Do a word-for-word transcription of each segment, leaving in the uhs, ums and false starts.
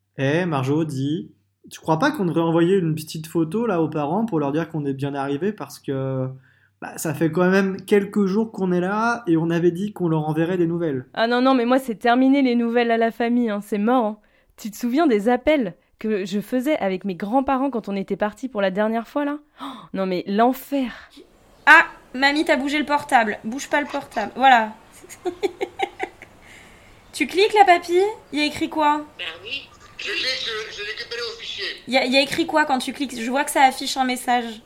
Eh, Marjo, dis, tu crois pas qu'on devrait envoyer une petite photo là aux parents pour leur dire qu'on est bien arrivé parce que bah, ça fait quand même quelques jours qu'on est là et on avait dit qu'on leur enverrait des nouvelles. Ah non, non, mais moi, c'est terminé les nouvelles à la famille, hein, c'est mort. Hein. Tu te souviens des appels que je faisais avec mes grands-parents quand on était partis pour la dernière fois, là? Oh, non, mais l'enfer. Ah, mamie, t'as bougé le portable. Bouge pas le portable. Voilà. Tu cliques là, papy? Il y a écrit quoi? Ben oui, je l'ai, je, je l'ai récupéré au fichier. Il y, a- il y a écrit quoi quand tu cliques? Je vois que ça affiche un message.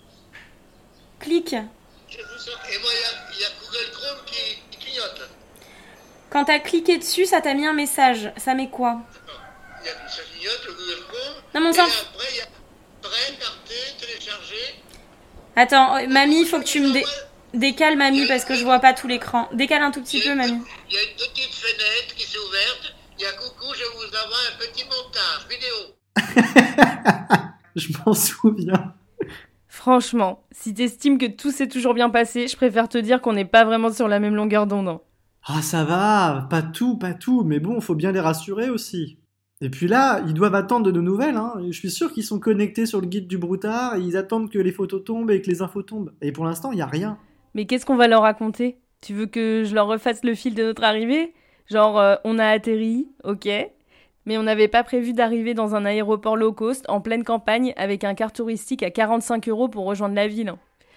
Clique. Je vous sors. Et moi, il y a, il y a Google Chrome qui, qui clignote. Quand t'as cliqué dessus, ça t'a mis un message. Ça met quoi? Il y a, ça clignote, le Google Chrome. Non, mais on Et s'en fout. après, il y a prêt, carté, télécharger. Attends, oh, mamie, il faut que tu me dé- décales, mamie, parce que je vois pas tout l'écran. Décale un tout petit Il y a peu, une- mamie. Il y a une petite fenêtre qui s'est ouverte. Il y a coucou, je vous envoie un petit montage vidéo. Je m'en souviens. Franchement, si t'estimes que tout s'est toujours bien passé, je préfère te dire qu'on n'est pas vraiment sur la même longueur d'onde. Hein. Ah, ça va, pas tout, pas tout, mais bon, faut bien les rassurer aussi. Et puis là, ils doivent attendre de nos nouvelles, hein. Je suis sûr qu'ils sont connectés sur le guide du broutard et ils attendent que les photos tombent et que les infos tombent. Et pour l'instant, il y a rien. Mais qu'est-ce qu'on va leur raconter? Tu veux que je leur refasse le fil de notre arrivée? Genre, euh, on a atterri, ok, mais on n'avait pas prévu d'arriver dans un aéroport low cost en pleine campagne avec un car touristique à quarante-cinq euros pour rejoindre la ville.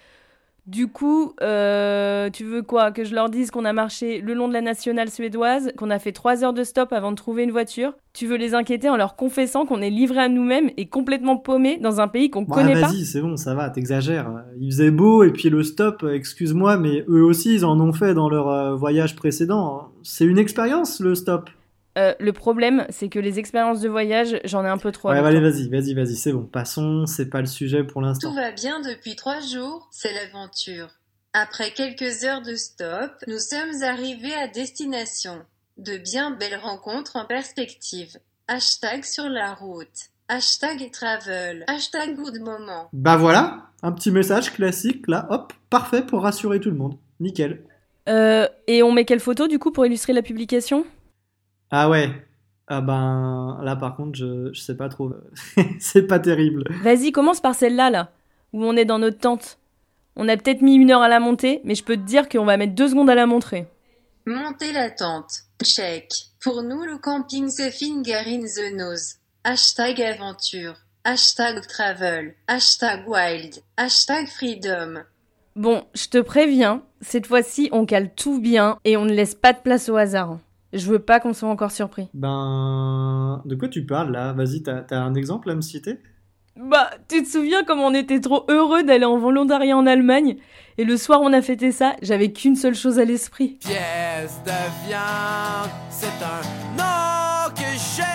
Du coup, euh, tu veux quoi? Que je leur dise qu'on a marché le long de la nationale suédoise, qu'on a fait trois heures de stop avant de trouver une voiture? Tu veux les inquiéter en leur confessant qu'on est livré à nous-mêmes et complètement paumés dans un pays qu'on Bon, connaît pas? vas-y, c'est bon, ça va, t'exagères. Il faisait beau et puis le stop, euh, excuse-moi, mais eux aussi, ils en ont fait dans leur euh, voyage précédent, hein. C'est une expérience, le stop. Euh, le problème, c'est que les expériences de voyage, j'en ai un peu trop Ouais, avec allez, toi. vas-y, vas-y, vas-y, c'est bon. Passons, c'est pas le sujet pour Tout l'instant. va bien depuis trois jours, c'est l'aventure. Après quelques heures de stop, nous sommes arrivés à destination. De bien belles rencontres en perspective. Hashtag sur la route. Hashtag travel. Hashtag good moment. Bah voilà, un petit message classique, là, hop, parfait pour rassurer tout le monde. Nickel. Euh, et on met quelle photo du coup pour illustrer la publication? Ah ouais, ah ben, là par contre, je, je sais pas trop. C'est pas terrible. Vas-y, commence par celle-là, là, où on est dans notre tente. On a peut-être mis une heure à la monter, mais je peux te dire qu'on va mettre deux secondes à la montrer. Monter la tente. Check. Pour nous, le camping se finger in the nose. Hashtag aventure. Hashtag travel. Hashtag wild. Hashtag freedom. Bon, je te préviens, cette fois-ci, on cale tout bien et on ne laisse pas de place au hasard. Je veux pas qu'on soit encore surpris. Ben, de quoi tu parles là? Vas-y, t'as, t'as un exemple à me citer? Bah, tu te souviens comment on était trop heureux d'aller en volontariat en Allemagne? Et le soir où on a fêté ça, j'avais qu'une seule chose à l'esprit. Pièce de viande, c'est un nom que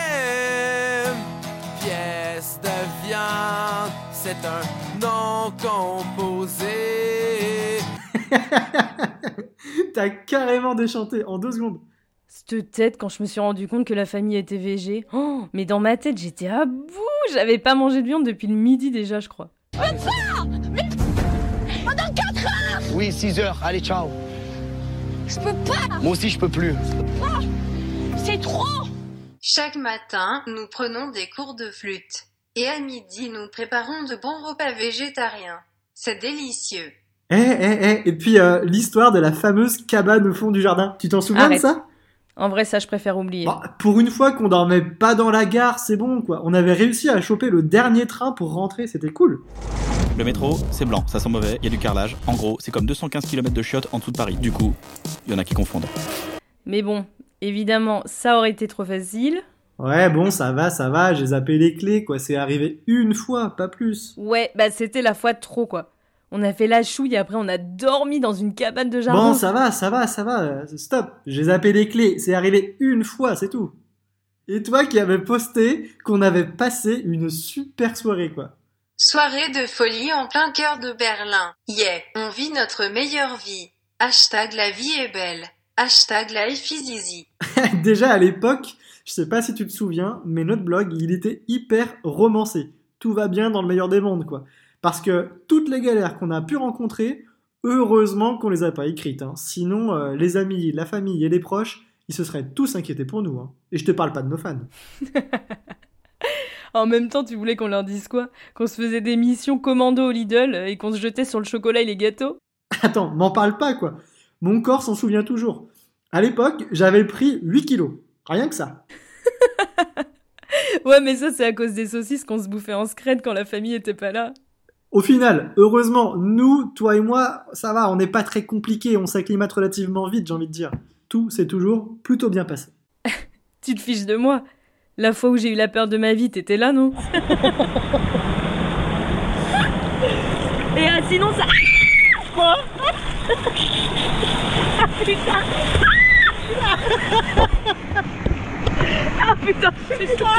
j'aime. Pièce de viande, c'est un nom composé. T'as carrément déchanté en deux secondes. Cette tête quand je me suis rendu compte que la famille était végé. Oh, mais dans ma tête, j'étais à bout. J'avais pas mangé de viande depuis le midi déjà, je crois. Oui, six heures. Allez, ciao. Je peux pas, Moi aussi, je peux plus. c'est trop. Chaque matin, nous prenons des cours de flûte. Et à midi, nous préparons de bons repas végétariens. C'est délicieux. Eh, eh, eh, et puis euh, l'histoire de la fameuse cabane au fond du jardin. Tu t'en souviens Arrête. de ça? En vrai, ça, je préfère oublier. Bon, pour une fois qu'on dormait pas dans la gare, c'est bon quoi. On avait réussi à choper le dernier train pour rentrer, c'était cool. Le métro, c'est blanc, ça sent mauvais, il y a du carrelage. En gros, c'est comme deux cent quinze kilomètres de chiottes en dessous de Paris. Du coup, il y en a qui confondent. Mais bon, évidemment, ça aurait été trop facile. Ouais, bon, ça va, ça va, j'ai zappé les clés quoi. C'est arrivé une fois, pas plus. Ouais, bah c'était la fois de trop, quoi. On a fait la chouille et après on a dormi dans une cabane de jardin. Bon, ça va, ça va, ça va, euh, stop. J'ai zappé les clés, c'est arrivé une fois, c'est tout. Et toi qui avais posté qu'on avait passé une super soirée quoi. Soirée de folie en plein cœur de Berlin. Yeah, on vit notre meilleure vie. Hashtag la vie est belle. Hashtag life is easy. Déjà à l'époque, je sais pas si tu te souviens, mais notre blog, il était hyper romancé. Tout va bien dans le meilleur des mondes, quoi. Parce que toutes les galères qu'on a pu rencontrer, heureusement qu'on les a pas écrites, hein. Sinon, euh, les amis, la famille et les proches, ils se seraient tous inquiétés pour nous, hein. Et je te parle pas de nos fans. En même temps, tu voulais qu'on leur dise quoi? Qu'on se faisait des missions commando au Lidl et qu'on se jetait sur le chocolat et les gâteaux? Attends, m'en parle pas, quoi. Mon corps s'en souvient toujours. À l'époque, j'avais pris huit kilos. Rien que ça. Ouais, mais ça, c'est à cause des saucisses qu'on se bouffait en scred quand la famille était pas là. Au final, heureusement, nous, toi et moi, ça va, on n'est pas très compliqués, on s'acclimate relativement vite, j'ai envie de dire. Tout s'est toujours plutôt bien passé. Tu te fiches de moi. La fois où j'ai eu la peur de ma vie, t'étais là, non? Et euh, sinon, ça... Quoi? Ah putain! Ah putain, c'est ça!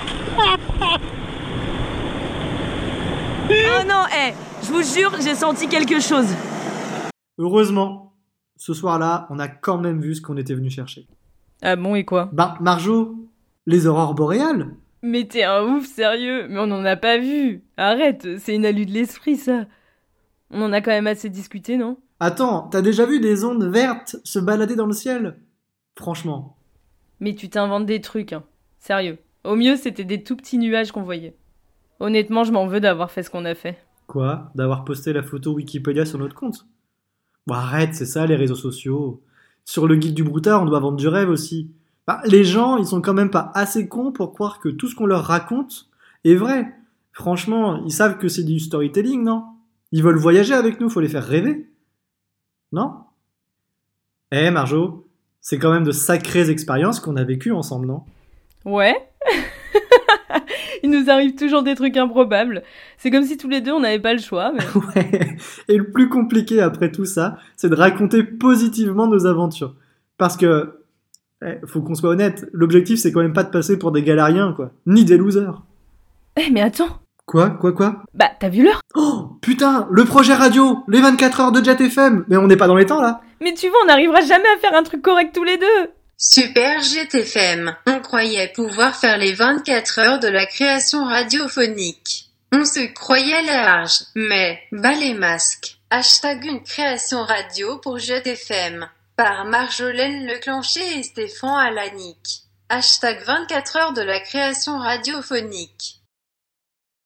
Oh non, hé, hey, je vous jure, j'ai senti quelque chose. Heureusement, ce soir-là, on a quand même vu ce qu'on était venu chercher. Ah bon, et quoi? Ben, Marjo, les aurores boréales. Mais t'es un ouf, sérieux. Mais on n'en a pas vu. Arrête, c'est une alu de l'esprit, ça. On en a quand même assez discuté, non? Attends, t'as déjà vu des ondes vertes se balader dans le ciel? Franchement. Mais tu t'inventes des trucs, hein. Sérieux. Au mieux, c'était des tout petits nuages qu'on voyait. Honnêtement, je m'en veux d'avoir fait ce qu'on a fait. Quoi? D'avoir posté la photo Wikipédia sur notre compte? Bon, arrête, c'est ça les réseaux sociaux. Sur le guide du broutard, on doit vendre du rêve aussi. Bah, les gens, ils sont quand même pas assez cons pour croire que tout ce qu'on leur raconte est vrai. Franchement, ils savent que c'est du storytelling, non? Ils veulent voyager avec nous, faut les faire rêver. Non? Eh, hey, Marjo, c'est quand même de sacrées expériences qu'on a vécues ensemble, non? Ouais. Il nous arrive toujours des trucs improbables. C'est comme si tous les deux, on n'avait pas le choix. Mais... ouais. Et le plus compliqué après tout ça, c'est de raconter positivement nos aventures. Parce que, eh, faut qu'on soit honnête, l'objectif, c'est quand même pas de passer pour des galériens, quoi. Ni des losers. Eh, mais attends. Quoi? Quoi, quoi? Bah, t'as vu l'heure? Oh, putain, le projet radio, les vingt-quatre heures de Jet F M. Mais on n'est pas dans les temps, là. Mais tu vois, on n'arrivera jamais à faire un truc correct tous les deux. Super Jet F M. On croyait pouvoir faire les vingt-quatre heures de la création radiophonique. On se croyait large, mais bas les masques. Hashtag une création radio pour Jet F M. Par Marjolaine Leclancher et Stéphane Alanic. Hashtag vingt-quatre heures de la création radiophonique.